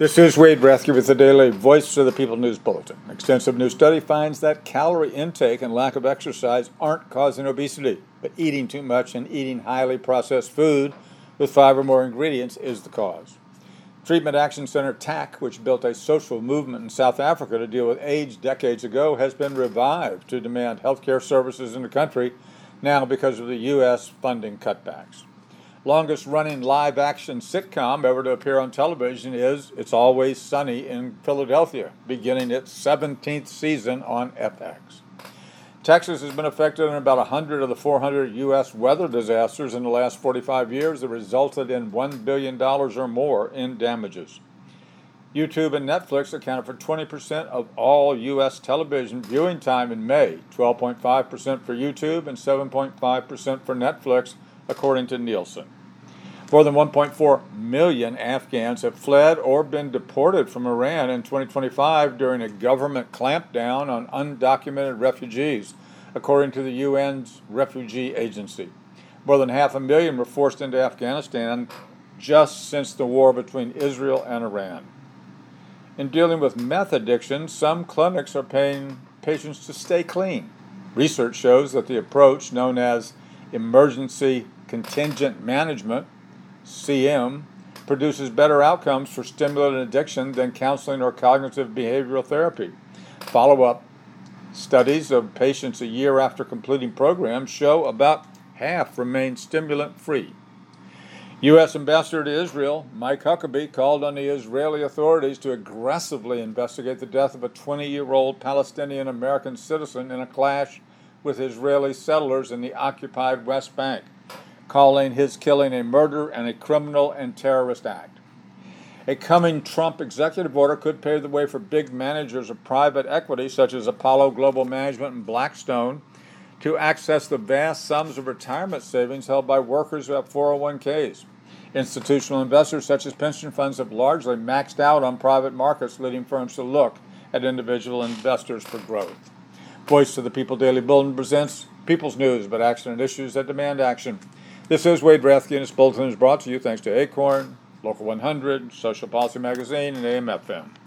This is Wade Rathke with the Daily Voice of the People News Bulletin. An extensive new study finds that calorie intake and lack of exercise aren't causing obesity, but eating too much and eating highly processed food with 5 or more ingredients is the cause. Treatment Action Center TAC, which built a social movement in South Africa to deal with AIDS decades ago, has been revived to demand healthcare services in the country now because of the U.S. funding cutbacks. Longest-running live-action sitcom ever to appear on television is It's Always Sunny in Philadelphia, beginning its 17th season on FX. Texas has been affected in about 100 of the 400 U.S. weather disasters in the last 45 years that resulted in $1 billion or more in damages. YouTube and Netflix accounted for 20% of all U.S. television viewing time in May, 12.5% for YouTube and 7.5% for Netflix, according to Nielsen. More than 1.4 million Afghans have fled or been deported from Iran in 2025 during a government clampdown on undocumented refugees, according to the UN's Refugee Agency. More than 500,000 were forced into Afghanistan just since the war between Israel and Iran. In dealing with meth addiction, some clinics are paying patients to stay clean. Research shows that the approach, known as Emergency Contingent Management, CM, produces better outcomes for stimulant addiction than counseling or cognitive behavioral therapy. Follow-up studies of patients a year after completing programs show about half remain stimulant-free. U.S. Ambassador to Israel, Mike Huckabee, called on the Israeli authorities to aggressively investigate the death of a 20-year-old Palestinian-American citizen in a clash with Israeli settlers in the occupied West Bank, calling his killing a murder and a criminal and terrorist act. A coming Trump executive order could pave the way for big managers of private equity, such as Apollo Global Management and Blackstone, to access the vast sums of retirement savings held by workers who have 401ks. Institutional investors, such as pension funds, have largely maxed out on private markets, leading firms to look at individual investors for growth. Voice of the People Daily Bulletin presents People's News about action and issues that demand action. This is Wade Rathke, and this bulletin is brought to you thanks to Acorn, Local 100, Social Policy Magazine, and AM/FM.